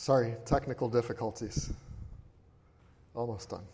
Sorry, technical difficulties. Almost done.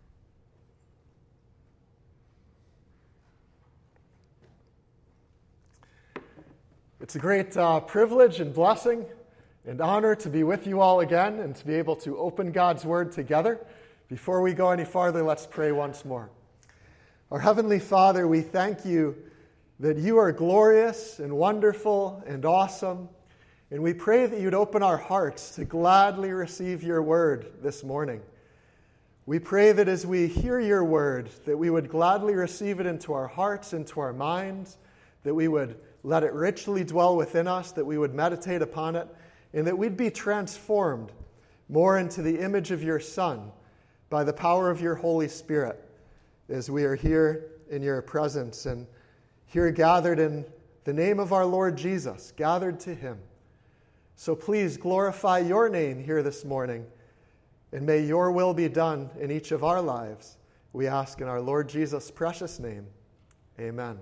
It's a great privilege and blessing and honor to be with you all again and to be able to open God's Word together. Before we go any farther, let's pray once more. Our Heavenly Father, we thank you that you are glorious and wonderful and awesome, and we pray that you'd open our hearts to gladly receive your Word this morning. We pray that as we hear your Word, that we would gladly receive it into our hearts, into our minds, that we would let it richly dwell within us, that we would meditate upon it, and that we'd be transformed more into the image of your Son by the power of your Holy Spirit as we are here in your presence and here gathered in the name of our Lord Jesus, gathered to him. So please glorify your name here this morning, and may your will be done in each of our lives. We ask in our Lord Jesus' precious name. Amen.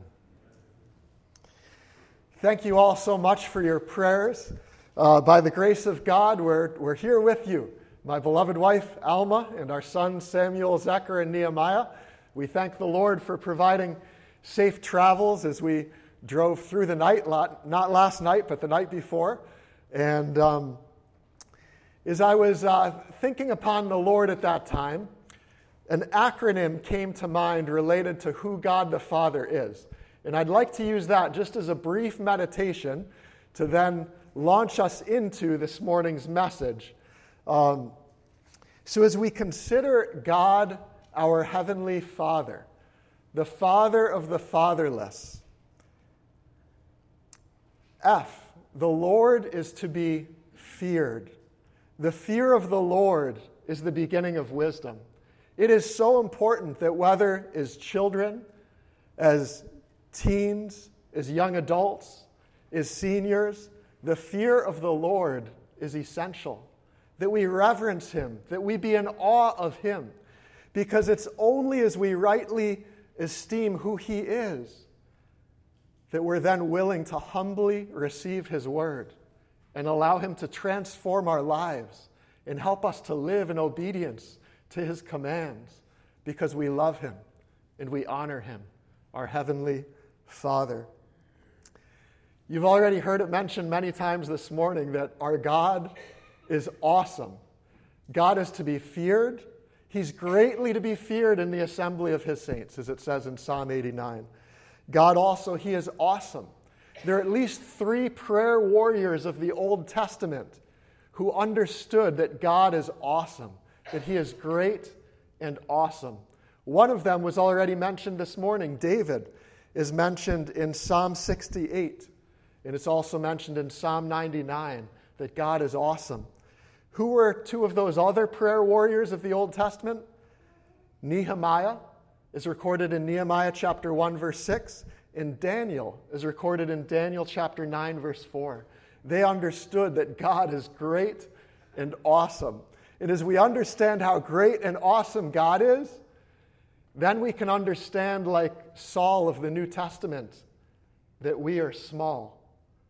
Thank you all so much for your prayers. By the grace of God, we're here with you. My beloved wife, Alma, and our sons, Samuel, Zechar, and Nehemiah. We thank the Lord for providing safe travels as we drove through the night, not last night, but the night before. And as I was thinking upon the Lord at that time, an acronym came to mind related to who God the Father is. And I'd like to use that just as a brief meditation to then launch us into this morning's message. So as we consider God, our Heavenly Father, the Father of the fatherless, F, the Lord is to be feared. The fear of the Lord is the beginning of wisdom. It is so important that whether as children, as teens, as young adults, as seniors, the fear of the Lord is essential. That we reverence him, that we be in awe of him, because it's only as we rightly esteem who he is that we're then willing to humbly receive his word and allow him to transform our lives and help us to live in obedience to his commands because we love him and we honor him, our Heavenly Father. You've already heard it mentioned many times this morning that our God is awesome. God is to be feared. He's greatly to be feared in the assembly of his saints, as it says in Psalm 89. God also, he is awesome. There are at least 3 prayer warriors of the Old Testament who understood that God is awesome, that he is great and awesome. One of them was already mentioned this morning. David is mentioned in Psalm 68, and it's also mentioned in Psalm 99 that God is awesome. Who were 2 of those other prayer warriors of the Old Testament? Nehemiah is recorded in Nehemiah chapter 1, verse 6, and Daniel is recorded in Daniel chapter 9, verse 4. They understood that God is great and awesome. And as we understand how great and awesome God is, then we can understand, like Saul of the New Testament, that we are small.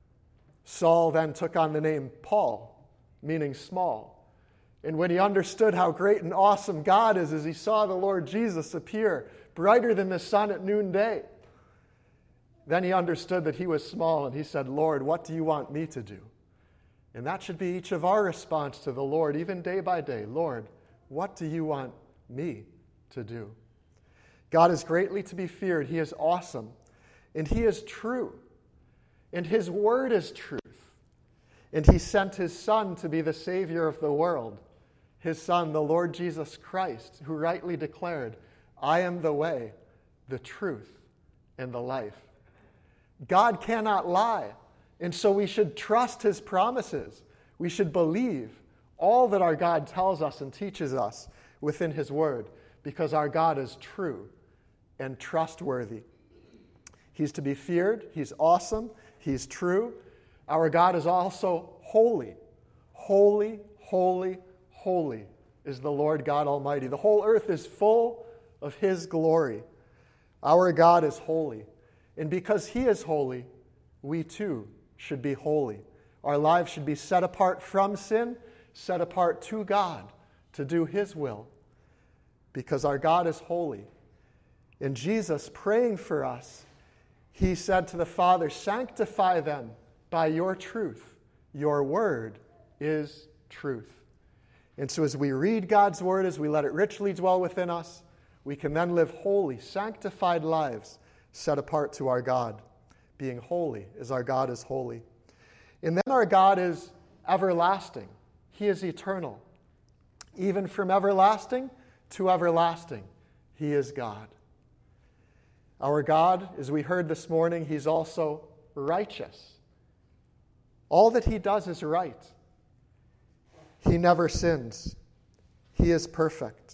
Saul then took on the name Paul, meaning small. And when he understood how great and awesome God is, as he saw the Lord Jesus appear brighter than the sun at noonday, then he understood that he was small, and he said, Lord, what do you want me to do? And that should be each of our response to the Lord, even day by day. Lord, what do you want me to do? God is greatly to be feared. He is awesome, and he is true, and his word is truth. And he sent his Son to be the Savior of the world, his Son, the Lord Jesus Christ, who rightly declared, I am the way, the truth, and the life. God cannot lie, and so we should trust his promises. We should believe all that our God tells us and teaches us within his word, because our God is true and trustworthy. He's to be feared. He's awesome. He's true. Our God is also holy. Holy, holy, holy is the Lord God Almighty. The whole earth is full of his glory. Our God is holy. And because he is holy, we too should be holy. Our lives should be set apart from sin, set apart to God to do his will, because our God is holy. In Jesus praying for us, he said to the Father, sanctify them by your truth. Your word is truth. And so as we read God's word, as we let it richly dwell within us, we can then live holy, sanctified lives set apart to our God, being holy as our God is holy. And then our God is everlasting. He is eternal. Even from everlasting to everlasting, he is God. Our God, as we heard this morning, he's also righteous. All that he does is right. He never sins. He is perfect.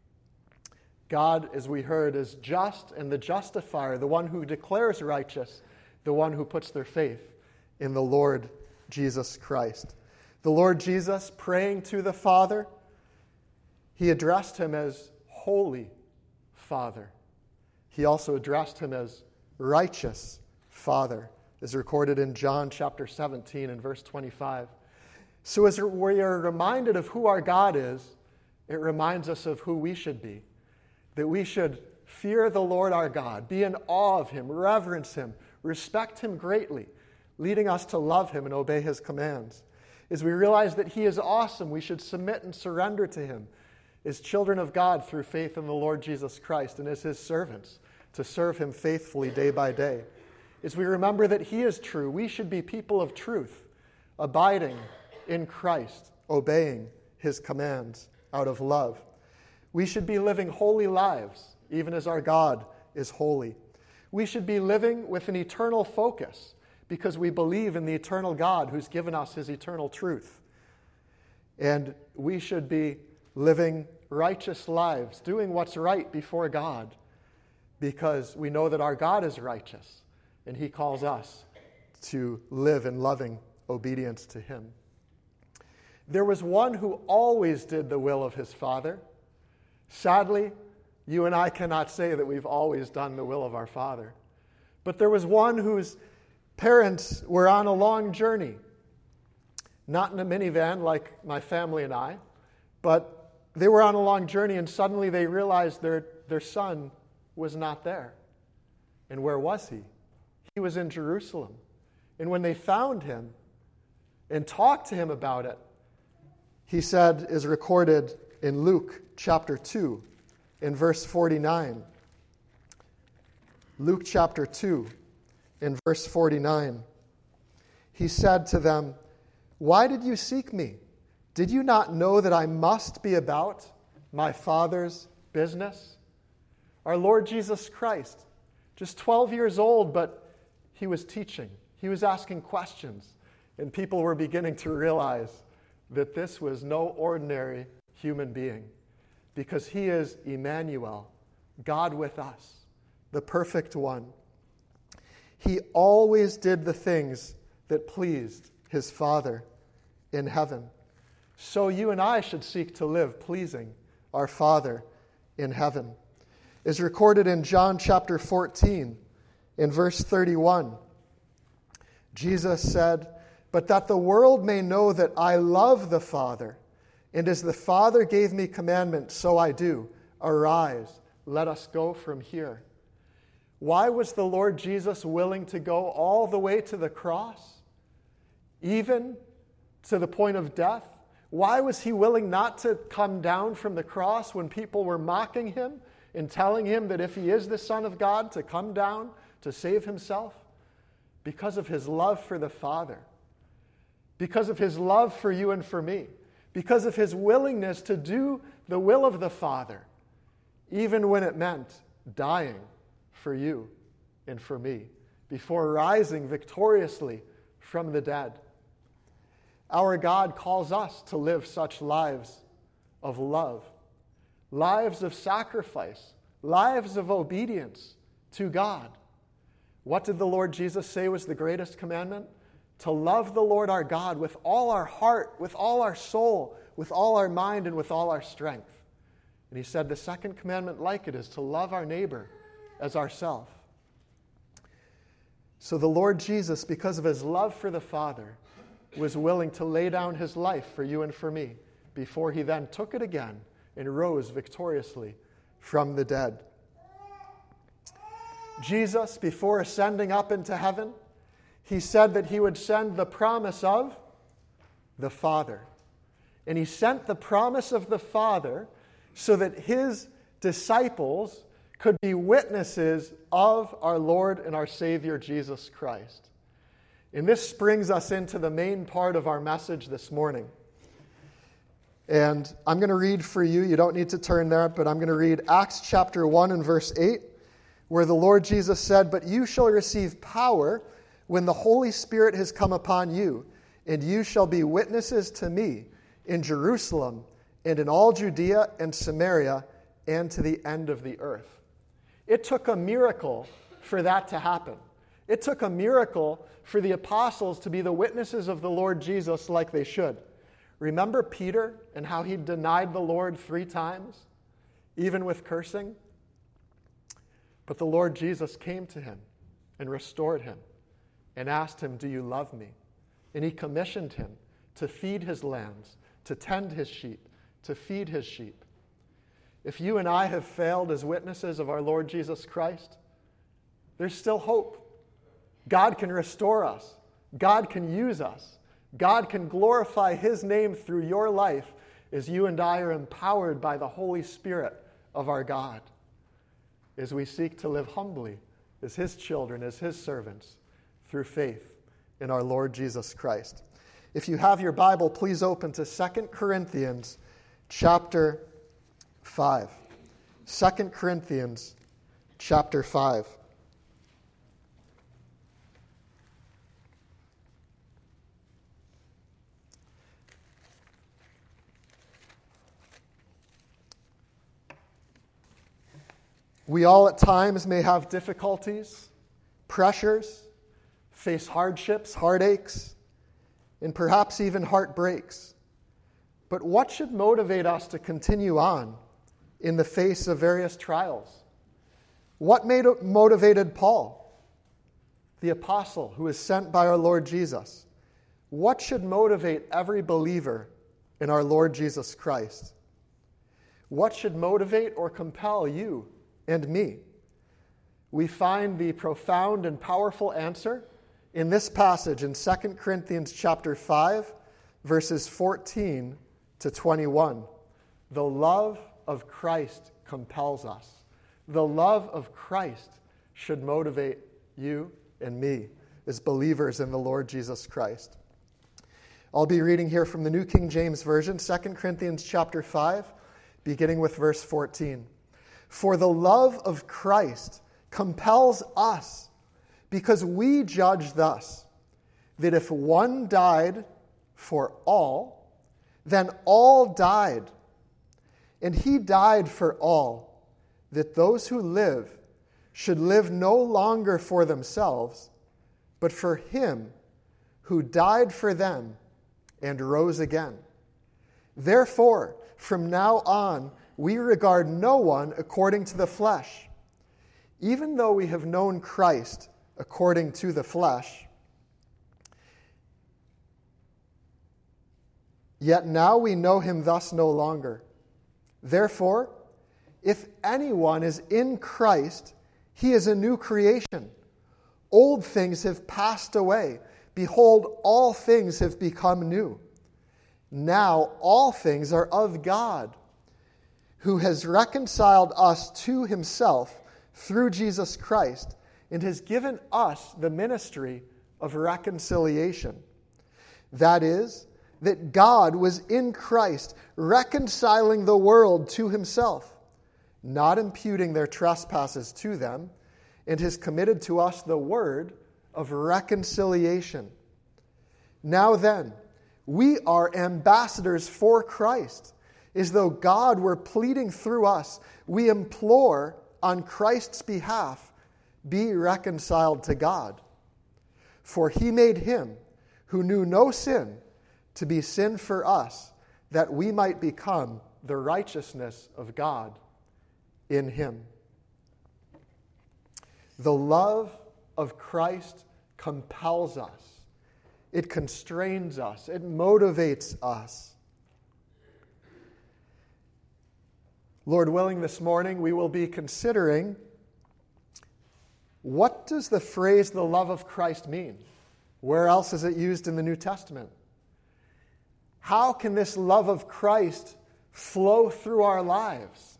God, as we heard, is just and the justifier, the one who declares righteous, the one who puts their faith in the Lord Jesus Christ. The Lord Jesus, praying to the Father, he addressed him as Holy Father. He also addressed him as Righteous Father, as recorded in John chapter 17 and verse 25. So as we are reminded of who our God is, it reminds us of who we should be. That we should fear the Lord our God, be in awe of him, reverence him, respect him greatly, leading us to love him and obey his commands. As we realize that he is awesome, we should submit and surrender to him as children of God through faith in the Lord Jesus Christ and as his servants to serve him faithfully day by day. As we remember that he is true, we should be people of truth, abiding in Christ, obeying his commands out of love. We should be living holy lives, even as our God is holy. We should be living with an eternal focus because we believe in the eternal God who's given us his eternal truth. And we should be living righteous lives, doing what's right before God, because we know that our God is righteous and he calls us to live in loving obedience to him. There was one who always did the will of his Father. Sadly, you and I cannot say that we've always done the will of our Father. But there was one whose parents were on a long journey, not in a minivan like my family and I, but they were on a long journey and suddenly they realized their son was not there. And where was he? He was in Jerusalem. And when they found him and talked to him about it, he said, is recorded in Luke chapter 2, in verse 49. Luke chapter 2, in verse 49. He said to them, "Why did you seek me? Did you not know that I must be about my Father's business?" Our Lord Jesus Christ, just 12 years old, but he was teaching. He was asking questions, and people were beginning to realize that this was no ordinary human being, because he is Emmanuel, God with us, the perfect one. He always did the things that pleased his Father in heaven. So you and I should seek to live pleasing our Father in heaven. As recorded in John chapter 14, in verse 31, Jesus said, "But that the world may know that I love the Father, and as the Father gave me commandment, so I do. Arise, let us go from here." Why was the Lord Jesus willing to go all the way to the cross, even to the point of death? Why was he willing not to come down from the cross when people were mocking him and telling him that if he is the Son of God, to come down to save himself? Because of his love for the Father. Because of his love for you and for me. Because of his willingness to do the will of the Father, even when it meant dying for you and for me, before rising victoriously from the dead. Our God calls us to live such lives of love, lives of sacrifice, lives of obedience to God. What did the Lord Jesus say was the greatest commandment? To love the Lord our God with all our heart, with all our soul, with all our mind, and with all our strength. And he said the second commandment like it is to love our neighbor as ourselves. So the Lord Jesus, because of his love for the Father, was willing to lay down his life for you and for me before he then took it again and rose victoriously from the dead. Jesus, before ascending up into heaven, he said that he would send the promise of the Father. And he sent the promise of the Father so that his disciples could be witnesses of our Lord and our Savior, Jesus Christ. And this brings us into the main part of our message this morning. And I'm going to read for you. You don't need to turn there, but I'm going to read Acts chapter 1 and verse 8, where the Lord Jesus said, "But you shall receive power when the Holy Spirit has come upon you, and you shall be witnesses to me in Jerusalem and in all Judea and Samaria and to the end of the earth." It took a miracle for that to happen. It took a miracle for the apostles to be the witnesses of the Lord Jesus like they should. Remember Peter and how he denied the Lord 3 times, even with cursing? But the Lord Jesus came to him and restored him and asked him, "Do you love me?" And he commissioned him to feed his lambs, to tend his sheep, to feed his sheep. If you and I have failed as witnesses of our Lord Jesus Christ, there's still hope. God can restore us. God can use us. God can glorify his name through your life as you and I are empowered by the Holy Spirit of our God, as we seek to live humbly as his children, as his servants, through faith in our Lord Jesus Christ. If you have your Bible, please open to 2 Corinthians chapter 5. 2 Corinthians chapter 5. We all at times may have difficulties, pressures, face hardships, heartaches, and perhaps even heartbreaks. But what should motivate us to continue on in the face of various trials? What motivated Paul, the apostle who was sent by our Lord Jesus? What should motivate every believer in our Lord Jesus Christ? What should motivate or compel you and me? We find the profound and powerful answer in this passage in 2 Corinthians chapter 5, verses 14 to 21. The love of Christ compels us. The love of Christ should motivate you and me as believers in the Lord Jesus Christ. I'll be reading here from the New King James Version, 2 Corinthians chapter 5, beginning with verse 14. "For the love of Christ compels us, because we judge thus, that if one died for all, then all died. And he died for all, that those who live should live no longer for themselves, but for him who died for them and rose again. Therefore, from now on, we regard no one according to the flesh. Even though we have known Christ according to the flesh, yet now we know him thus no longer. Therefore, if anyone is in Christ, he is a new creation. Old things have passed away. Behold, all things have become new. Now all things are of God, who has reconciled us to himself through Jesus Christ, and has given us the ministry of reconciliation. That is, that God was in Christ, reconciling the world to himself, not imputing their trespasses to them, and has committed to us the word of reconciliation. Now then, we are ambassadors for Christ, as though God were pleading through us. We implore on Christ's behalf, be reconciled to God. For he made him who knew no sin to be sin for us, that we might become the righteousness of God in him. The love of Christ compels us It constrains us. It motivates us. Lord willing, this morning we will be considering, what does the phrase the love of Christ mean? Where else is it used in the New Testament? How can this love of Christ flow through our lives?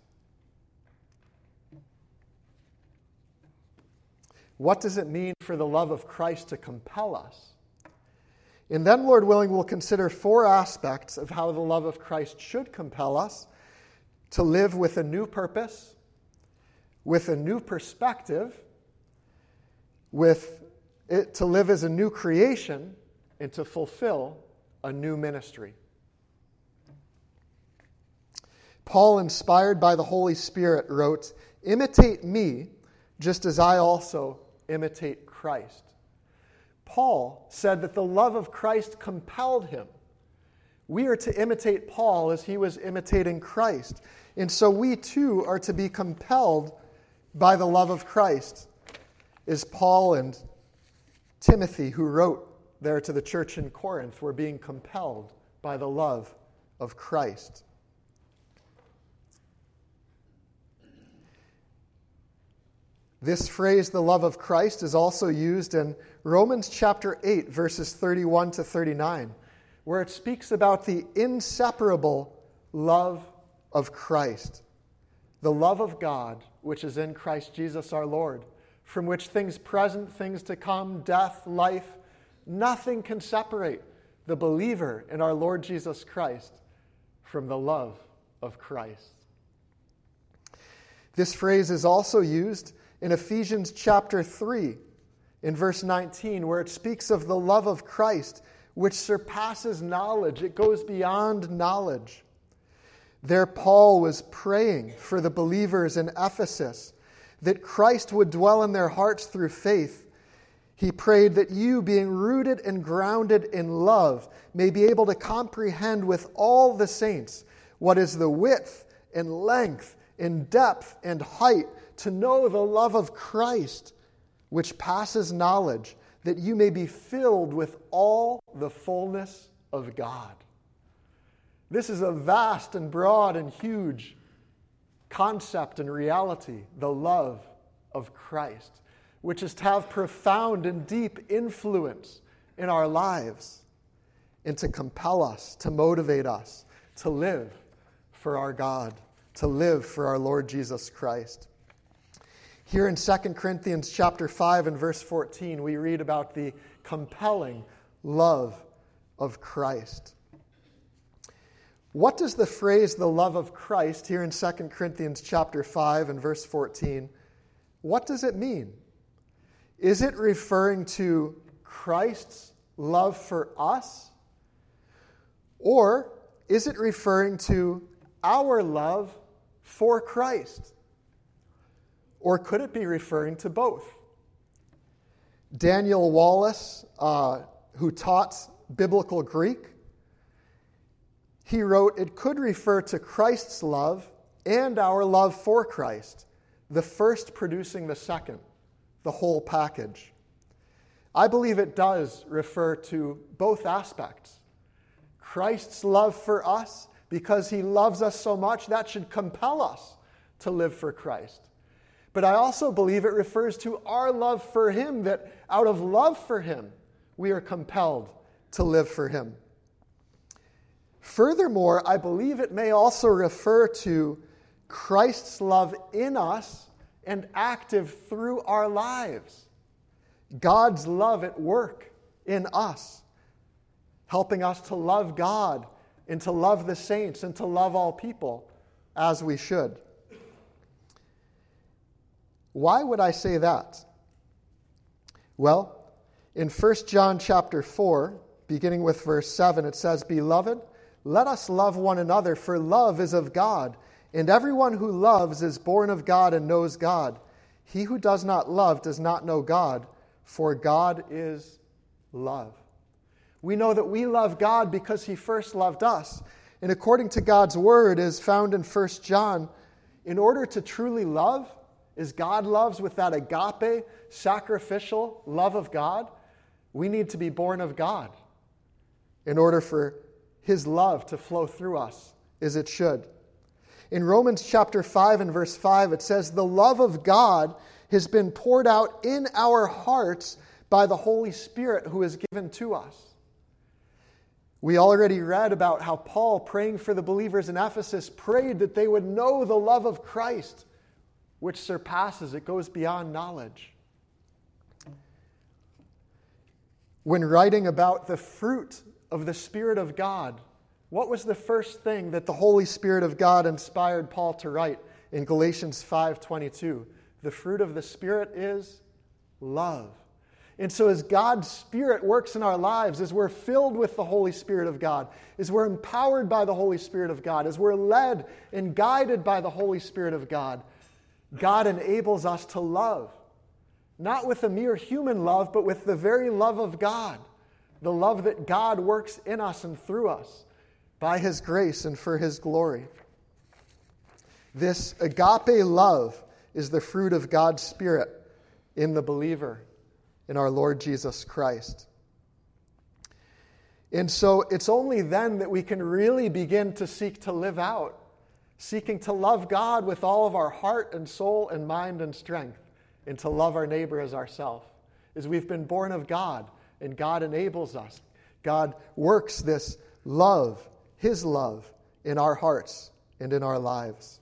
What does it mean for the love of Christ to compel us? And then, Lord willing, we'll consider 4 aspects of how the love of Christ should compel us to live with a new purpose, with a new perspective, to live as a new creation, and to fulfill a new ministry. Paul, inspired by the Holy Spirit, wrote, "Imitate me, just as I also imitate Christ." Paul said that the love of Christ compelled him. We are to imitate Paul as he was imitating Christ. And so we too are to be compelled by the love of Christ, as Paul and Timothy, who wrote there to the church in Corinth, were being compelled by the love of Christ. This phrase, the love of Christ, is also used in Romans chapter 8, verses 31 to 39, where it speaks about the inseparable love of Christ, the love of God, which is in Christ Jesus our Lord, from which things present, things to come, death, life, nothing can separate the believer in our Lord Jesus Christ from the love of Christ. This phrase is also used in Ephesians chapter 3, in verse 19, where it speaks of the love of Christ, which surpasses knowledge. It goes beyond knowledge. There, Paul was praying for the believers in Ephesus that Christ would dwell in their hearts through faith. He prayed that you, being rooted and grounded in love, may be able to comprehend with all the saints what is the width and length and depth and height, to know the love of Christ, which passes knowledge, that you may be filled with all the fullness of God. This is a vast and broad and huge concept and reality, the love of Christ, which is to have profound and deep influence in our lives and to compel us, to motivate us to live for our God, to live for our Lord Jesus Christ. Here in 2 Corinthians chapter 5 and verse 14, we read about the compelling love of Christ. What does the phrase the love of Christ here in 2 Corinthians chapter 5 and verse 14, what does it mean? Is it referring to Christ's love for us? Or is it referring to our love for Christ? Or could it be referring to both? Daniel Wallace, who taught biblical Greek, he wrote, it could refer to Christ's love and our love for Christ, the first producing the second, the whole package. I believe it does refer to both aspects. Christ's love for us, because he loves us so much, that should compel us to live for Christ. But I also believe it refers to our love for him, that out of love for him, we are compelled to live for him. Furthermore, I believe it may also refer to Christ's love in us and active through our lives. God's love at work in us, helping us to love God and to love the saints and to love all people as we should. Why would I say that? Well, in 1 John chapter 4, beginning with verse 7, it says, "Beloved, let us love one another, for love is of God, and everyone who loves is born of God and knows God. He who does not love does not know God, for God is love." We know that we love God because he first loved us. And according to God's word, as found in 1 John, in order to truly love, as God loves with that agape, sacrificial love of God, we need to be born of God. in order for his love to flow through us as it should. In Romans chapter 5 and verse 5, it says, "The love of God has been poured out in our hearts by the Holy Spirit who is given to us." We already read about how Paul, praying for the believers in Ephesus, prayed that they would know the love of Christ, which surpasses, it goes beyond knowledge. When writing about the fruit of the Spirit of God, what was the first thing that the Holy Spirit of God inspired Paul to write in Galatians 5:22? The fruit of the Spirit is love. And so as God's Spirit works in our lives, as we're filled with the Holy Spirit of God, as we're empowered by the Holy Spirit of God, as we're led and guided by the Holy Spirit of God, God enables us to love. Not with a mere human love, but with the very love of God. The love that God works in us and through us by his grace and for his glory. This agape love is the fruit of God's Spirit in the believer, in our Lord Jesus Christ. And so it's only then that we can really begin to seek to live out, seeking to love God with all of our heart and soul and mind and strength, and to love our neighbor as ourselves. As we've been born of God, and God enables us. God works this love, his love, in our hearts and in our lives.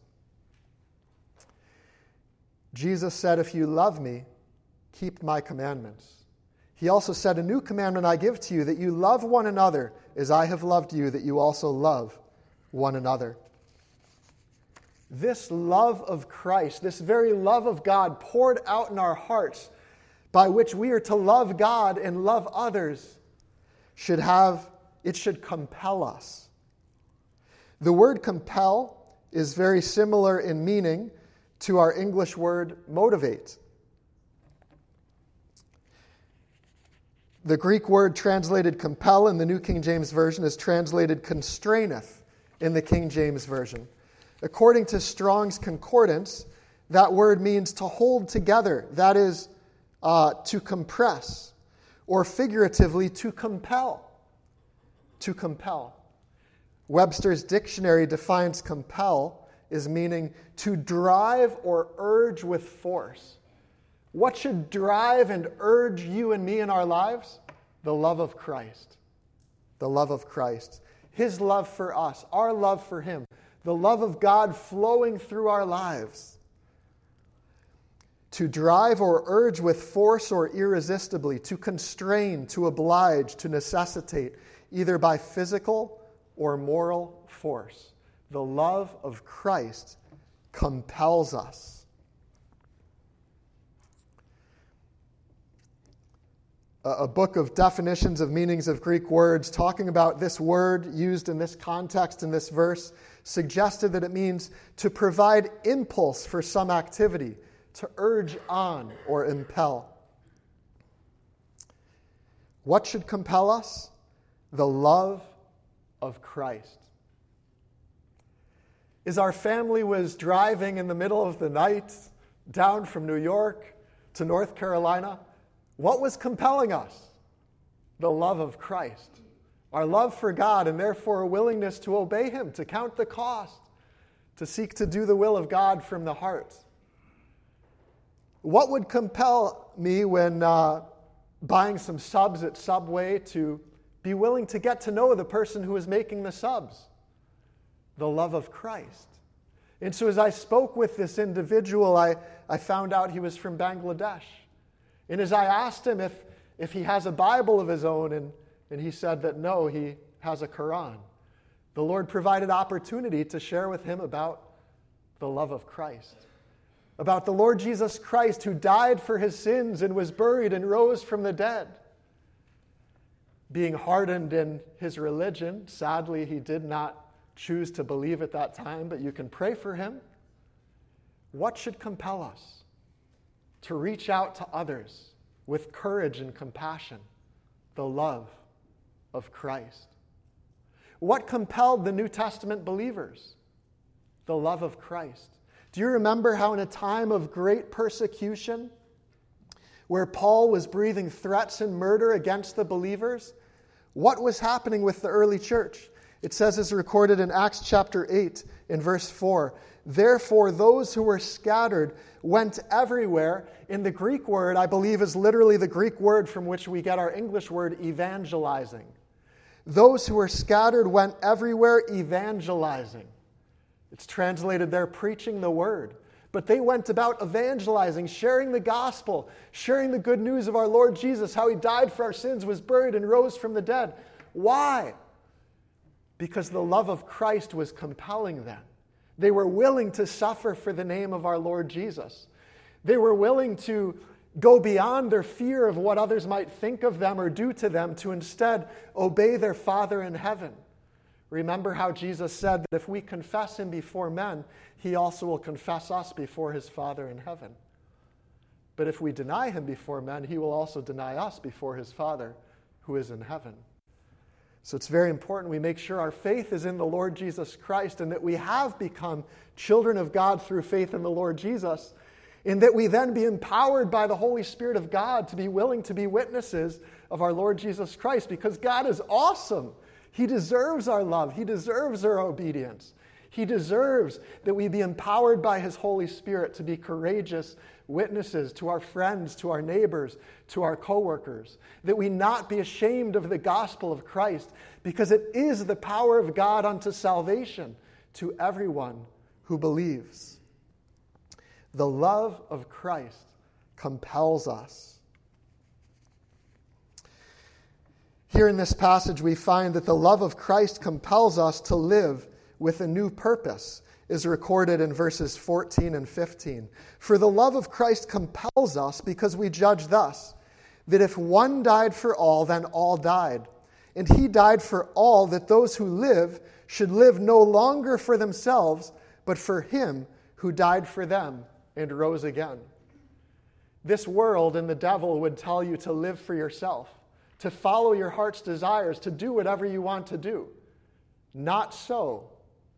Jesus said, "If you love me, keep my commandments." He also said, "A new commandment I give to you, that you love one another as I have loved you, that you also love one another." This love of Christ, this very love of God poured out in our hearts, by which we are to love God and love others, should compel us. The word compel is very similar in meaning to our English word motivate. The Greek word translated compel in the New King James Version is translated constraineth in the King James Version. According to Strong's Concordance, that word means to hold together, that is, to compress, or figuratively, to compel. To compel. Webster's dictionary defines compel as meaning to drive or urge with force. What should drive and urge you and me in our lives? The love of Christ. The love of Christ. His love for us, our love for him. The love of God flowing through our lives. To drive or urge with force or irresistibly, to constrain, to oblige, to necessitate, either by physical or moral force. The love of Christ compels us. A book of definitions of meanings of Greek words talking about this word used in this context, in this verse, suggested that it means to provide impulse for some activity, to urge on or impel. What should compel us? The love of Christ. As our family was driving in the middle of the night down from New York to North Carolina, what was compelling us? The love of Christ. Our love for God, and therefore a willingness to obey him, to count the cost, to seek to do the will of God from the heart. What would compel me when buying some subs at Subway to be willing to get to know the person who is making the subs? The love of Christ. And so as I spoke with this individual, I found out he was from Bangladesh. And as I asked him if he has a Bible of his own, and he said that no, he has a Quran, the Lord provided opportunity to share with him about the love of Christ. About the Lord Jesus Christ who died for his sins and was buried and rose from the dead. Being hardened in his religion, sadly he did not choose to believe at that time, but you can pray for him. What should compel us to reach out to others with courage and compassion? The love of Christ. What compelled the New Testament believers? The love of Christ. Do you remember how in a time of great persecution, where Paul was breathing threats and murder against the believers, What was happening with the early church? It says, as recorded in Acts chapter 8 in verse 4, therefore those who were scattered went everywhere. In the Greek word, I believe, is literally the Greek word from which we get our English word evangelizing. Those who were scattered went everywhere evangelizing. It's translated there, preaching the word. But they went about evangelizing, sharing the gospel, sharing the good news of our Lord Jesus, how he died for our sins, was buried, and rose from the dead. Why? Because the love of Christ was compelling them. They were willing to suffer for the name of our Lord Jesus. They were willing to go beyond their fear of what others might think of them or do to them to instead obey their Father in heaven. Remember how Jesus said that if we confess him before men, he also will confess us before his Father in heaven. But if we deny him before men, he will also deny us before his Father who is in heaven. So it's very important we make sure our faith is in the Lord Jesus Christ and that we have become children of God through faith in the Lord Jesus, and that we then be empowered by the Holy Spirit of God to be willing to be witnesses of our Lord Jesus Christ, because God is awesome. He deserves our love. He deserves our obedience. He deserves that we be empowered by his Holy Spirit to be courageous witnesses to our friends, to our neighbors, to our coworkers. That we not be ashamed of the gospel of Christ, because it is the power of God unto salvation to everyone who believes. The love of Christ compels us. Here in this passage, we find that the love of Christ compels us to live with a new purpose, is recorded in verses 14 and 15. For the love of Christ compels us because we judge thus, that if one died for all, then all died. And he died for all, that those who live should live no longer for themselves, but for him who died for them and rose again. This world and the devil would tell you to live for yourself, to follow your heart's desires, to do whatever you want to do. Not so.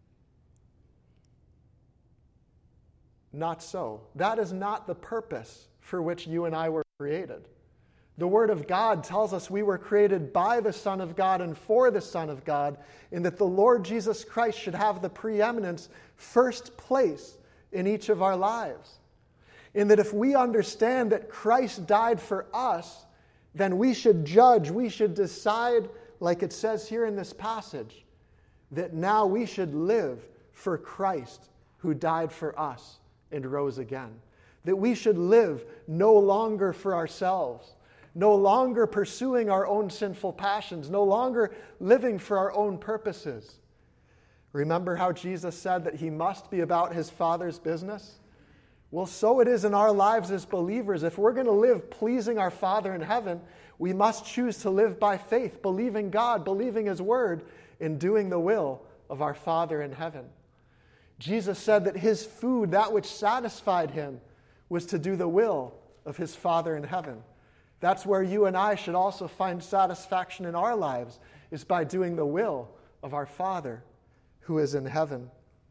Not so. That is not the purpose for which you and I were created. The Word of God tells us we were created by the Son of God and for the Son of God, and that the Lord Jesus Christ should have the preeminence, first place in each of our lives. And that if we understand that Christ died for us, then we should judge, we should decide, like it says here in this passage, that now we should live for Christ who died for us and rose again. That we should live no longer for ourselves, no longer pursuing our own sinful passions, no longer living for our own purposes. Remember how Jesus said that he must be about his Father's business? Well, so it is in our lives as believers. If we're going to live pleasing our Father in heaven, we must choose to live by faith, believing God, believing his word, and doing the will of our Father in heaven. Jesus said that his food, that which satisfied him, was to do the will of his Father in heaven. That's where you and I should also find satisfaction in our lives, is by doing the will of our Father who is in heaven.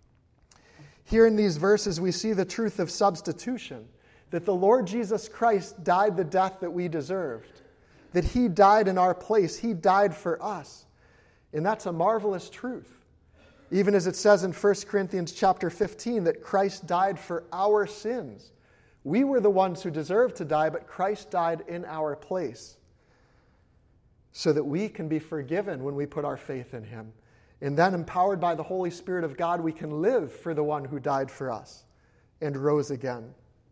Here in these verses, we see the truth of substitution, that the Lord Jesus Christ died the death that we deserved, that he died in our place. He died for us. And that's a marvelous truth. Even as it says in 1 Corinthians chapter 15 that Christ died for our sins. We were the ones who deserved to die, but Christ died in our place so that we can be forgiven when we put our faith in him. And then, empowered by the Holy Spirit of God, we can live for the one who died for us and rose again.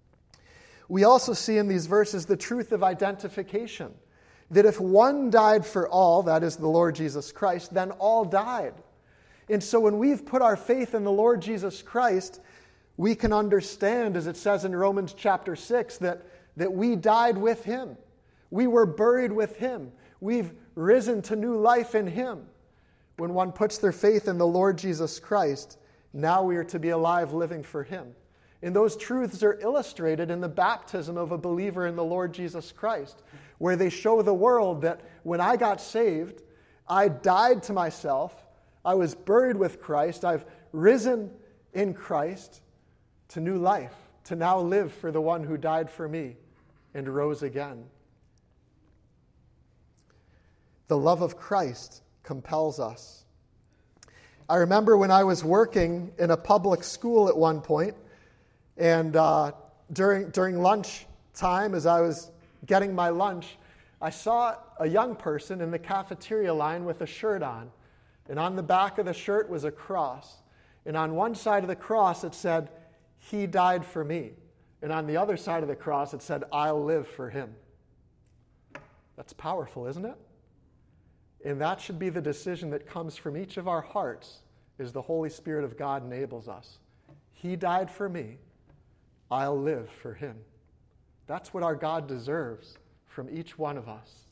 We also see in these verses the truth of identification, that if one died for all, that is the Lord Jesus Christ, then all died. And so when we've put our faith in the Lord Jesus Christ, we can understand, as it says in Romans chapter 6, that we died with him. We were buried with him. We've risen to new life in him. When one puts their faith in the Lord Jesus Christ, now we are to be alive living for him. And those truths are illustrated in the baptism of a believer in the Lord Jesus Christ, where they show the world that when I got saved, I died to myself, I was buried with Christ, I've risen in Christ to new life, to now live for the one who died for me and rose again. The love of Christ compels us. I remember when I was working in a public school at one point, and during lunch time, as I was getting my lunch, I saw a young person in the cafeteria line with a shirt on. And on the back of the shirt was a cross. And on one side of the cross it said, "He died for me." And on the other side of the cross it said, "I'll live for him." That's powerful, isn't it? And that should be the decision that comes from each of our hearts as the Holy Spirit of God enables us. He died for me. I'll live for him. That's what our God deserves from each one of us.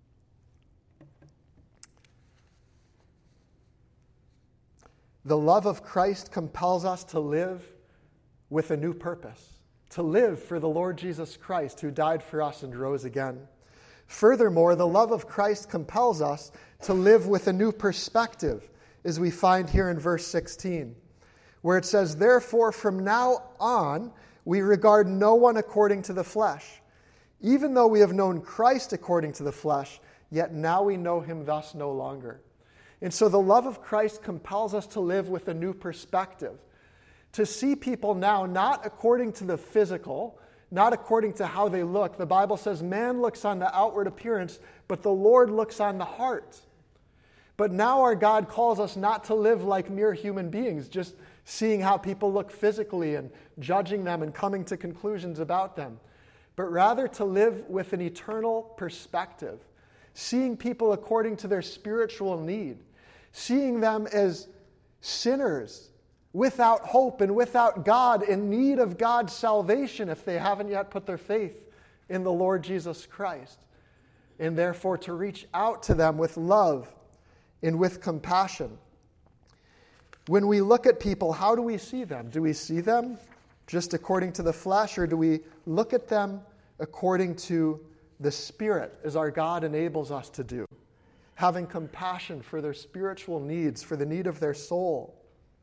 The love of Christ compels us to live with a new purpose, to live for the Lord Jesus Christ who died for us and rose again. Furthermore, the love of Christ compels us to live with a new perspective, as we find here in verse 16, where it says, "Therefore, from now on, we regard no one according to the flesh. Even though we have known Christ according to the flesh, yet now we know him thus no longer." And so the love of Christ compels us to live with a new perspective, to see people now not according to the physical, not according to how they look. The Bible says man looks on the outward appearance, but the Lord looks on the heart. But now our God calls us not to live like mere human beings, just seeing how people look physically and judging them and coming to conclusions about them, but rather to live with an eternal perspective, seeing people according to their spiritual need, seeing them as sinners without hope and without God, in need of God's salvation if they haven't yet put their faith in the Lord Jesus Christ, and therefore to reach out to them with love and with compassion. When we look at people, how do we see them? Do we see them just according to the flesh, or do we look at them according to the Spirit, as our God enables us to do, having compassion for their spiritual needs, for the need of their soul?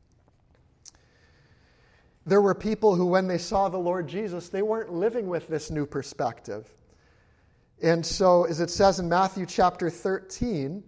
There were people who, when they saw the Lord Jesus, they weren't living with this new perspective. And so, as it says in Matthew chapter 13,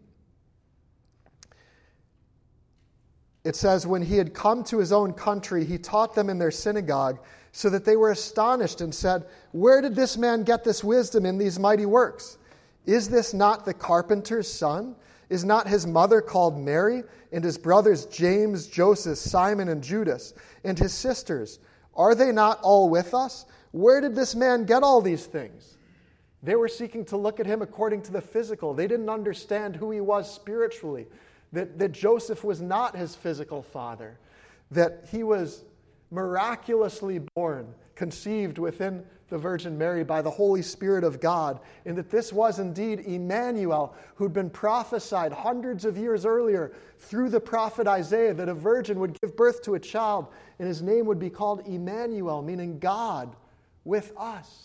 it says, "When he had come to his own country, he taught them in their synagogue, so that they were astonished and said, 'Where did this man get this wisdom in these mighty works? Is this not the carpenter's son? Is not his mother called Mary, and his brothers James, Joseph, Simon, and Judas, and his sisters? Are they not all with us? Where did this man get all these things?'" They were seeking to look at him according to the physical. They didn't understand who he was spiritually, that Joseph was not his physical father, that he was miraculously born, conceived within the Virgin Mary by the Holy Spirit of God, and that this was indeed Emmanuel, who'd been prophesied hundreds of years earlier through the prophet Isaiah, that a virgin would give birth to a child, and his name would be called Emmanuel, meaning God with us.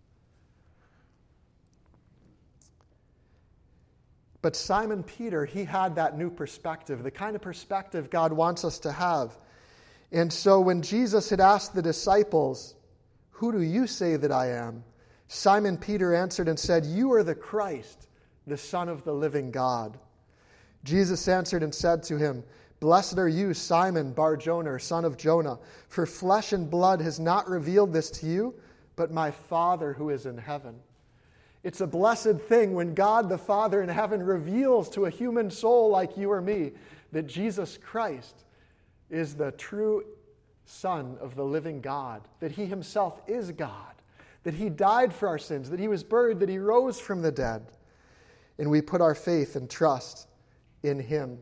But Simon Peter, he had that new perspective, the kind of perspective God wants us to have. And so when Jesus had asked the disciples, "Who do you say that I am?" Simon Peter answered and said, "You are the Christ, the Son of the living God." Jesus answered and said to him, "Blessed are you, Simon Bar-Jonah, son of Jonah, for flesh and blood has not revealed this to you, but my Father who is in heaven." It's a blessed thing when God the Father in heaven reveals to a human soul like you or me that Jesus Christ is the true Son of the living God, that he himself is God, that he died for our sins, that he was buried, that he rose from the dead, and we put our faith and trust in him.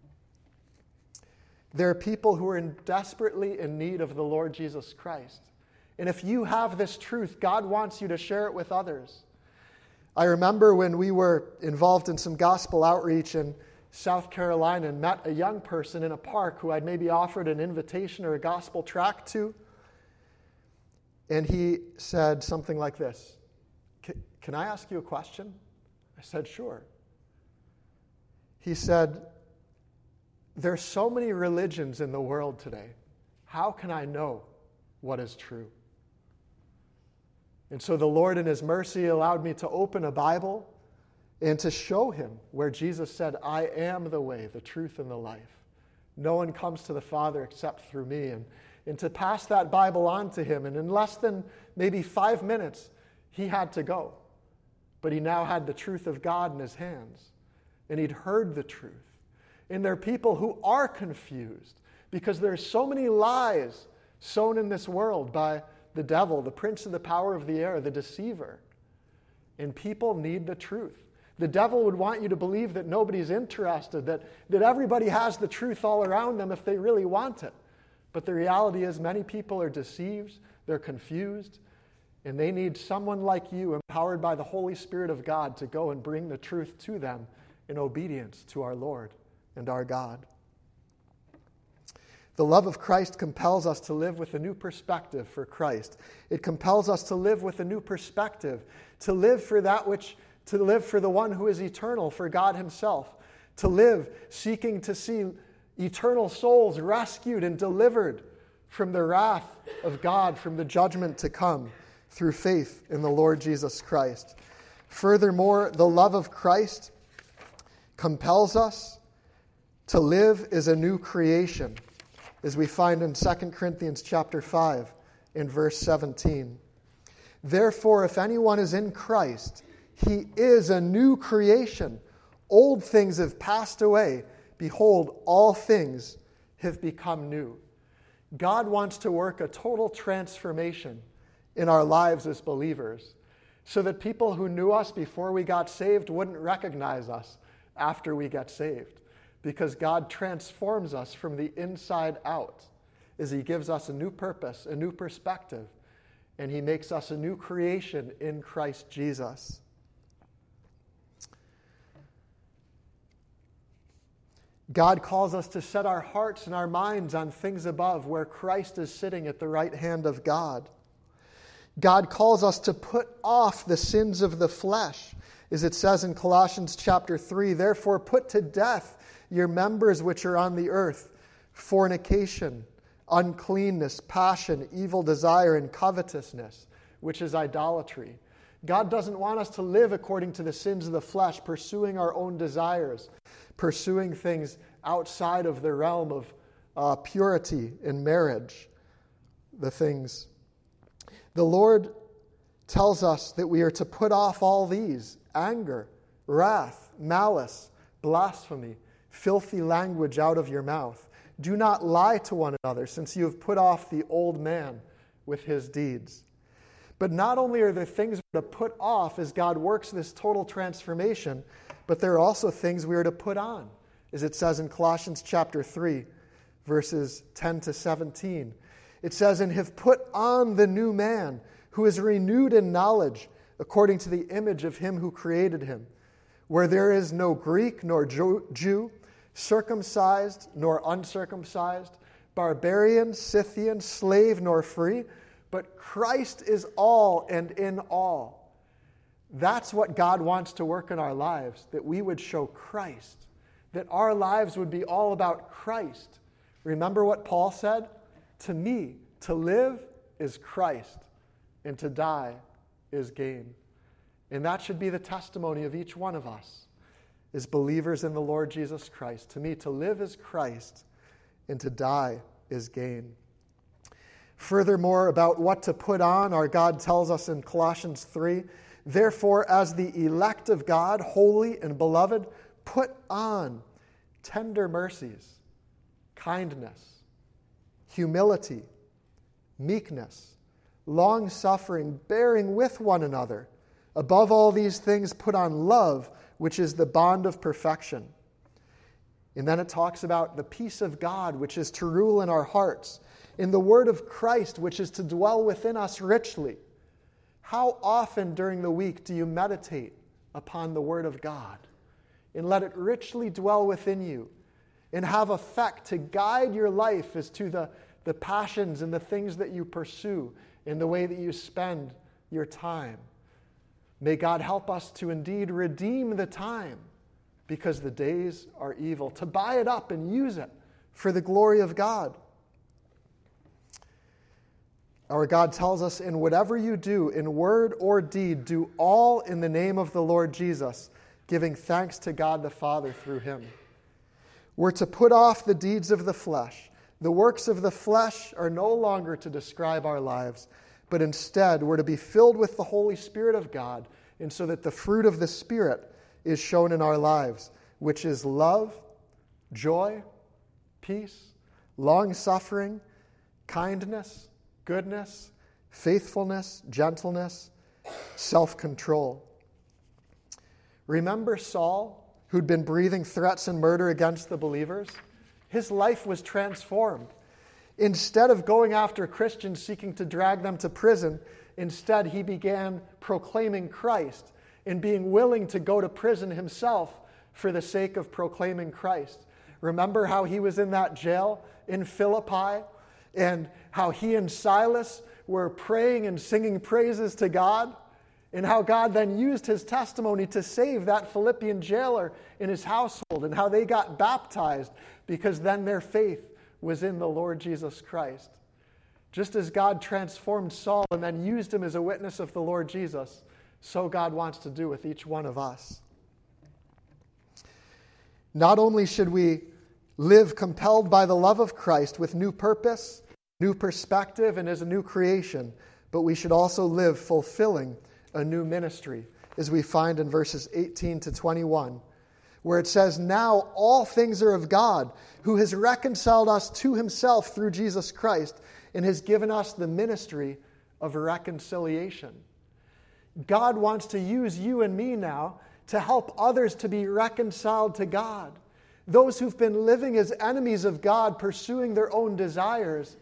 There are people who are desperately in need of the Lord Jesus Christ. And if you have this truth, God wants you to share it with others. I remember when we were involved in some gospel outreach in South Carolina and met a young person in a park who I'd maybe offered an invitation or a gospel tract to. And he said something like this, "Can I ask you a question?" I said, "Sure." He said, "There's so many religions in the world today. How can I know what is true?" And so the Lord in his mercy allowed me to open a Bible and to show him where Jesus said, I am the way, the truth, and the life. No one comes to the Father except through me. And to pass that Bible on to him. And in less than maybe 5 minutes, he had to go. But he now had the truth of God in his hands. And he'd heard the truth. And there are people who are confused because there are so many lies sown in this world by the devil, the prince of the power of the air, the deceiver. And people need the truth. The devil would want you to believe that nobody's interested, that everybody has the truth all around them if they really want it. But the reality is many people are deceived, they're confused, and they need someone like you, empowered by the Holy Spirit of God, to go and bring the truth to them in obedience to our Lord and our God. The love of Christ compels us to live with a new perspective for Christ. It compels us to live with a new perspective, to live for the one who is eternal, for God himself, to live seeking to see eternal souls rescued and delivered from the wrath of God, from the judgment to come, through faith in the Lord Jesus Christ. Furthermore, the love of Christ compels us to live as a new creation, as we find in 2 Corinthians chapter 5 in verse 17. Therefore, if anyone is in Christ, he is a new creation. Old things have passed away. Behold, all things have become new. God wants to work a total transformation in our lives as believers so that people who knew us before we got saved wouldn't recognize us after we get saved, because God transforms us from the inside out as he gives us a new purpose, a new perspective, and he makes us a new creation in Christ Jesus. God calls us to set our hearts and our minds on things above, where Christ is sitting at the right hand of God. God calls us to put off the sins of the flesh, as it says in Colossians chapter 3, therefore put to death your members which are on the earth, fornication, uncleanness, passion, evil desire, and covetousness, which is idolatry. God doesn't want us to live according to the sins of the flesh, pursuing our own desires, pursuing things outside of the realm of purity in marriage, the things. The Lord tells us that we are to put off all these: anger, wrath, malice, blasphemy, filthy language out of your mouth. Do not lie to one another, since you have put off the old man with his deeds. But not only are there things we're to put off as God works this total transformation, but there are also things we are to put on, as it says in Colossians chapter 3, verses 10 to 17. It says, and have put on the new man, who is renewed in knowledge, according to the image of him who created him, where there is no Greek nor Jew, circumcised nor uncircumcised, barbarian, Scythian, slave nor free, but Christ is all and in all. That's what God wants to work in our lives, that we would show Christ, that our lives would be all about Christ. Remember what Paul said? To me, to live is Christ, and to die is gain. And that should be the testimony of each one of us as believers in the Lord Jesus Christ. To me, to live is Christ, and to die is gain. Furthermore, about what to put on, our God tells us in Colossians 3, therefore, as the elect of God, holy and beloved, put on tender mercies, kindness, humility, meekness, long-suffering, bearing with one another. Above all these things, put on love, which is the bond of perfection. And then it talks about the peace of God, which is to rule in our hearts, in the word of Christ, which is to dwell within us richly. How often during the week do you meditate upon the word of God and let it richly dwell within you and have effect to guide your life as to the passions and the things that you pursue in the way that you spend your time? May God help us to indeed redeem the time, because the days are evil, to buy it up and use it for the glory of God. Our God tells us, in whatever you do, in word or deed, do all in the name of the Lord Jesus, giving thanks to God the Father through him. We're to put off the deeds of the flesh. The works of the flesh are no longer to describe our lives, but instead we're to be filled with the Holy Spirit of God, and so that the fruit of the Spirit is shown in our lives, which is love, joy, peace, long-suffering, kindness, goodness, faithfulness, gentleness, self-control. Remember Saul, who'd been breathing threats and murder against the believers? His life was transformed. Instead of going after Christians seeking to drag them to prison, instead he began proclaiming Christ and being willing to go to prison himself for the sake of proclaiming Christ. Remember how he was in that jail in Philippi and how he and Silas were praying and singing praises to God, and how God then used his testimony to save that Philippian jailer in his household, and how they got baptized because then their faith was in the Lord Jesus Christ. Just as God transformed Saul and then used him as a witness of the Lord Jesus, so God wants to do with each one of us. Not only should we live compelled by the love of Christ with new purpose, new perspective, and as a new creation, but we should also live fulfilling a new ministry, as we find in verses 18 to 21, where it says, "Now all things are of God, who has reconciled us to himself through Jesus Christ, and has given us the ministry of reconciliation." God wants to use you and me now to help others to be reconciled to God. Those who've been living as enemies of God, pursuing their own desires.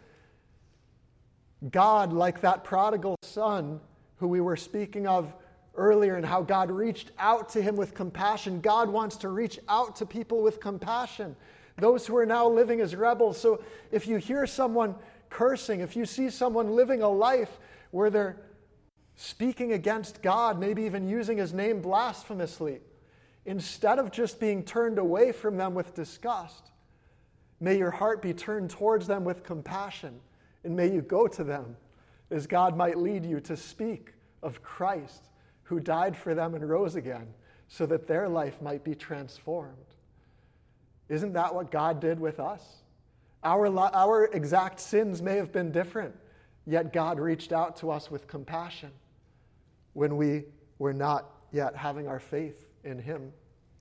God, like that prodigal son who we were speaking of earlier, and how God reached out to him with compassion, God wants to reach out to people with compassion. Those who are now living as rebels. So if you hear someone cursing, if you see someone living a life where they're speaking against God, maybe even using his name blasphemously, instead of just being turned away from them with disgust, may your heart be turned towards them with compassion, and may you go to them as God might lead you to speak of Christ, who died for them and rose again, so that their life might be transformed. Isn't that what God did with us? Our exact sins may have been different, yet God reached out to us with compassion when we were not yet having our faith in him.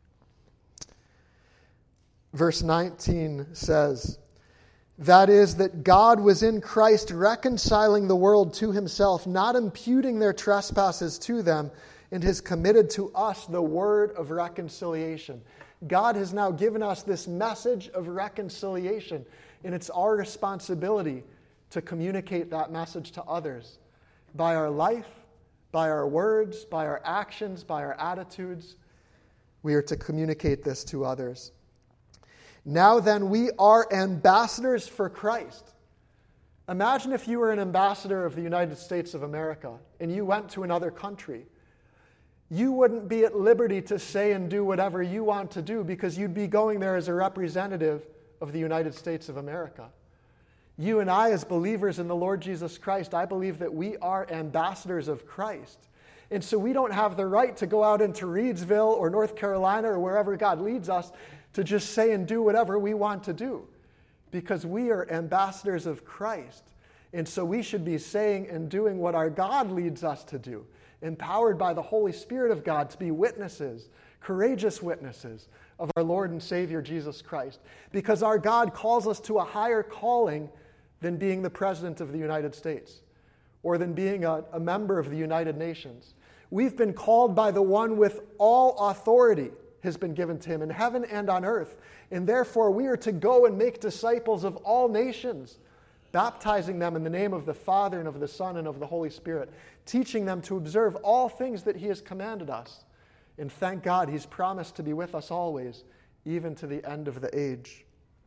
Verse 19 says, "That is, that God was in Christ reconciling the world to himself, not imputing their trespasses to them, and has committed to us the word of reconciliation." God has now given us this message of reconciliation, and it's our responsibility to communicate that message to others by our life, by our words, by our actions, by our attitudes. We are to communicate this to others. Now then, we are ambassadors for Christ. Imagine if you were an ambassador of the United States of America and you went to another country. You wouldn't be at liberty to say and do whatever you want to do because you'd be going there as a representative of the United States of America. You and I, as believers in the Lord Jesus Christ, I believe that we are ambassadors of Christ. And so we don't have the right to go out into Reidsville or North Carolina or wherever God leads us to just say and do whatever we want to do, because we are ambassadors of Christ. And so we should be saying and doing what our God leads us to do, empowered by the Holy Spirit of God to be witnesses, courageous witnesses of our Lord and Savior Jesus Christ, because our God calls us to a higher calling than being the President of the United States or than being a member of the United Nations. We've been called by the one with all authority has been given to him in heaven and on earth. And therefore we are to go and make disciples of all nations, baptizing them in the name of the Father and of the Son and of the Holy Spirit, teaching them to observe all things that he has commanded us. And thank God he's promised to be with us always, even to the end of the age.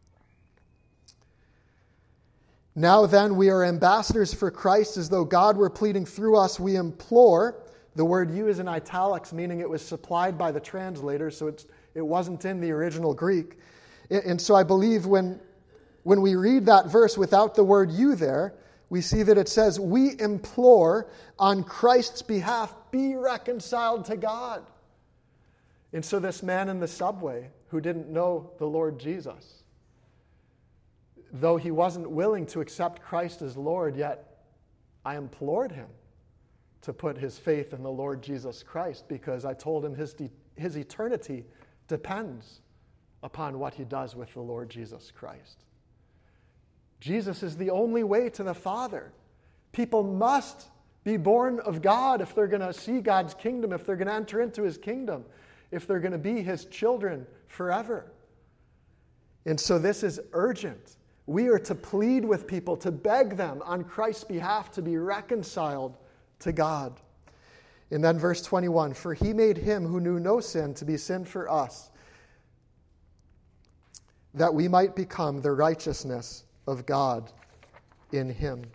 Now then, we are ambassadors for Christ, as though God were pleading through us. We implore. The word "you" is in italics, meaning it was supplied by the translator, so it wasn't in the original Greek. And so I believe when we read that verse without the word "you" there, we see that it says, we implore on Christ's behalf, be reconciled to God. And so this man in the subway who didn't know the Lord Jesus, though he wasn't willing to accept Christ as Lord, yet I implored him to put his faith in the Lord Jesus Christ, because I told him his eternity depends upon what he does with the Lord Jesus Christ. Jesus is the only way to the Father. People must be born of God if they're going to see God's kingdom, if they're going to enter into his kingdom, if they're going to be his children forever. And so this is urgent. We are to plead with people, to beg them on Christ's behalf to be reconciled to God. And then verse 21, for he made him who knew no sin to be sin for us, that we might become the righteousness of God in him.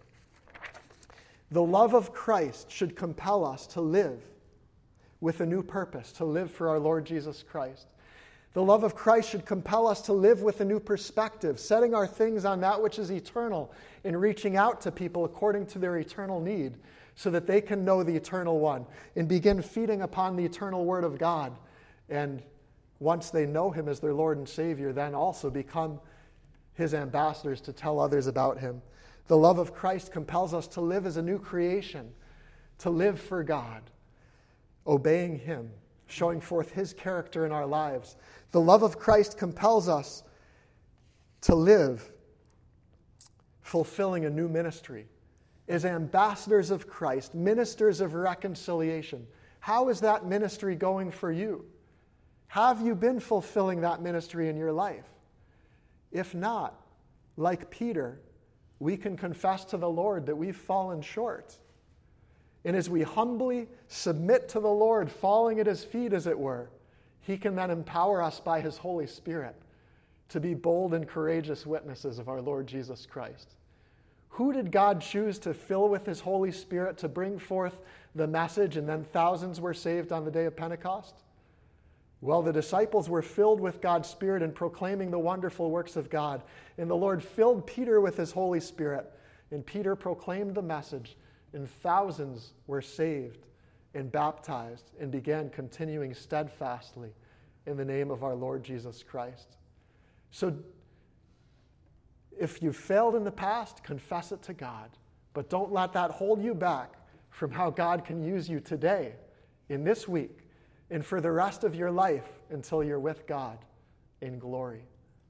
The love of Christ should compel us to live with a new purpose, to live for our Lord Jesus Christ. The love of Christ should compel us to live with a new perspective, setting our things on that which is eternal and reaching out to people according to their eternal need so that they can know the eternal one and begin feeding upon the eternal word of God. And once they know him as their Lord and Savior, then also become his ambassadors to tell others about him. The love of Christ compels us to live as a new creation, to live for God, obeying him, showing forth his character in our lives. The love of Christ compels us to live fulfilling a new ministry as ambassadors of Christ, ministers of reconciliation. How is that ministry going for you? Have you been fulfilling that ministry in your life? If not, like Peter, we can confess to the Lord that we've fallen short. And as we humbly submit to the Lord, falling at his feet, as it were, he can then empower us by his Holy Spirit to be bold and courageous witnesses of our Lord Jesus Christ. Who did God choose to fill with his Holy Spirit to bring forth the message, and then thousands were saved on the day of Pentecost? Well, the disciples were filled with God's Spirit and proclaiming the wonderful works of God. And the Lord filled Peter with his Holy Spirit, and Peter proclaimed the message, and thousands were saved and baptized and began continuing steadfastly in the name of our Lord Jesus Christ. So if you've failed in the past, confess it to God. But don't let that hold you back from how God can use you today, in this week, and for the rest of your life until you're with God in glory.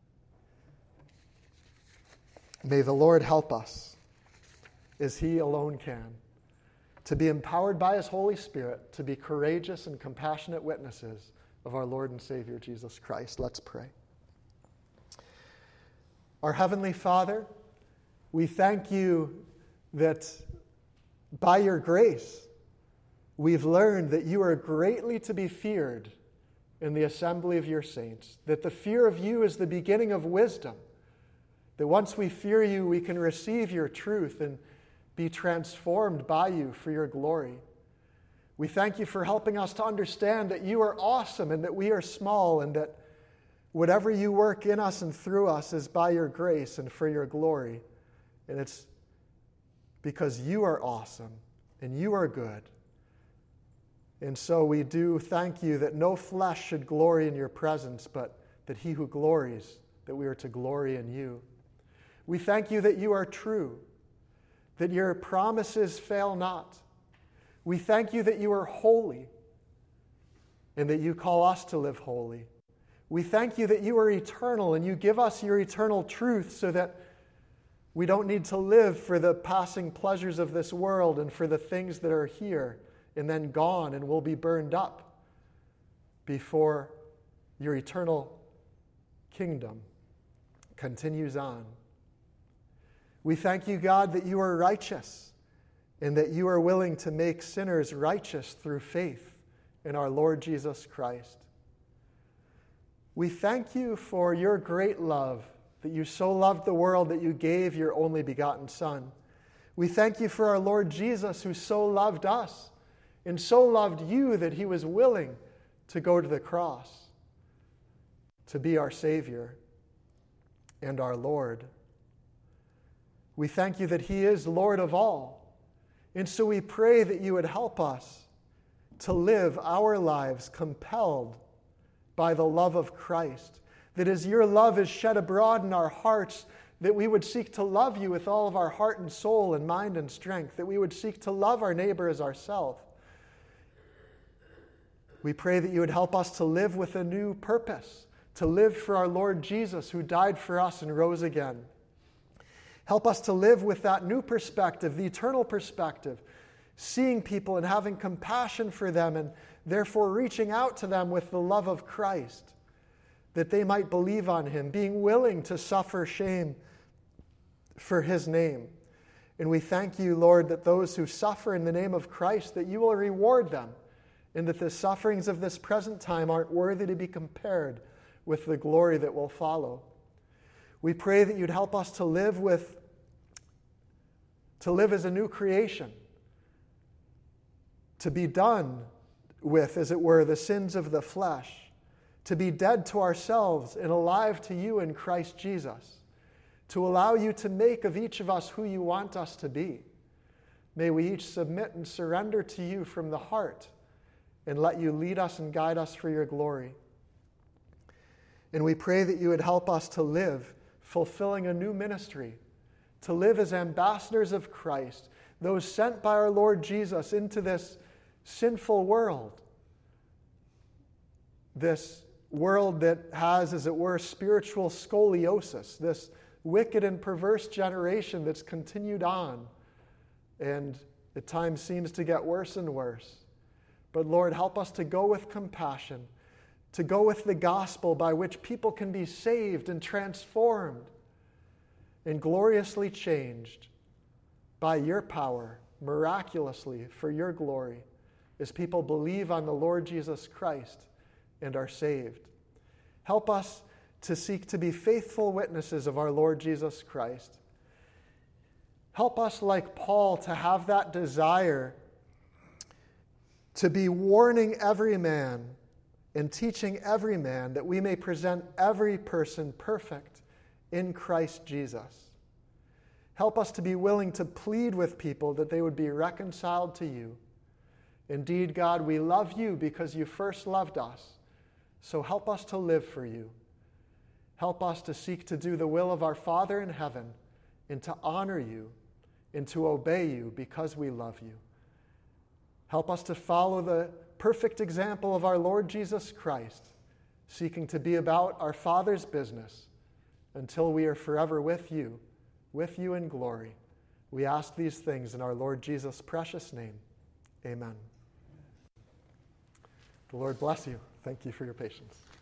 May the Lord help us, as he alone can, to be empowered by his Holy Spirit to be courageous and compassionate witnesses of our Lord and Savior Jesus Christ. Let's pray. Our Heavenly Father, we thank you that by your grace, we've learned that you are greatly to be feared in the assembly of your saints, that the fear of you is the beginning of wisdom, that once we fear you, we can receive your truth and be transformed by you for your glory. We thank you for helping us to understand that you are awesome and that we are small, and that whatever you work in us and through us is by your grace and for your glory. And it's because you are awesome and you are good. And so we do thank you that no flesh should glory in your presence, but that he who glories, that we are to glory in you. We thank you that you are true, that your promises fail not. We thank you that you are holy and that you call us to live holy. We thank you that you are eternal and you give us your eternal truth so that we don't need to live for the passing pleasures of this world and for the things that are here and then gone and will be burned up before your eternal kingdom continues on. We thank you, God, that you are righteous and that you are willing to make sinners righteous through faith in our Lord Jesus Christ. We thank you for your great love, that you so loved the world that you gave your only begotten Son. We thank you for our Lord Jesus, who so loved us and so loved you that he was willing to go to the cross to be our Savior and our Lord. We thank you that he is Lord of all. And so we pray that you would help us to live our lives compelled by the love of Christ. That as your love is shed abroad in our hearts, that we would seek to love you with all of our heart and soul and mind and strength, that we would seek to love our neighbor as ourselves. We pray that you would help us to live with a new purpose, to live for our Lord Jesus who died for us and rose again. Help us to live with that new perspective, the eternal perspective, seeing people and having compassion for them and therefore reaching out to them with the love of Christ, that they might believe on him, being willing to suffer shame for his name. And we thank you, Lord, that those who suffer in the name of Christ, that you will reward them, and that the sufferings of this present time aren't worthy to be compared with the glory that will follow. We pray that you'd help us to live as a new creation, to be done with, as it were, the sins of the flesh, to be dead to ourselves and alive to you in Christ Jesus, to allow you to make of each of us who you want us to be. May we each submit and surrender to you from the heart and let you lead us and guide us for your glory. And we pray that you would help us to live fulfilling a new ministry, to live as ambassadors of Christ, those sent by our Lord Jesus into this sinful world, this world that has, as it were, spiritual scoliosis, this wicked and perverse generation that's continued on and at times seems to get worse and worse. But Lord, help us to go with compassion, to go with the gospel by which people can be saved and transformed and gloriously changed by your power, miraculously for your glory, as people believe on the Lord Jesus Christ and are saved. Help us to seek to be faithful witnesses of our Lord Jesus Christ. Help us, like Paul, to have that desire to be warning every man and teaching every man, that we may present every person perfect in Christ Jesus. Help us to be willing to plead with people that they would be reconciled to you. Indeed, God, we love you because you first loved us. So help us to live for you. Help us to seek to do the will of our Father in heaven and to honor you and to obey you because we love you. Help us to follow the perfect example of our Lord Jesus Christ, seeking to be about our Father's business until we are forever with you in glory. We ask these things in our Lord Jesus' precious name. Amen. The Lord bless you. Thank you for your patience.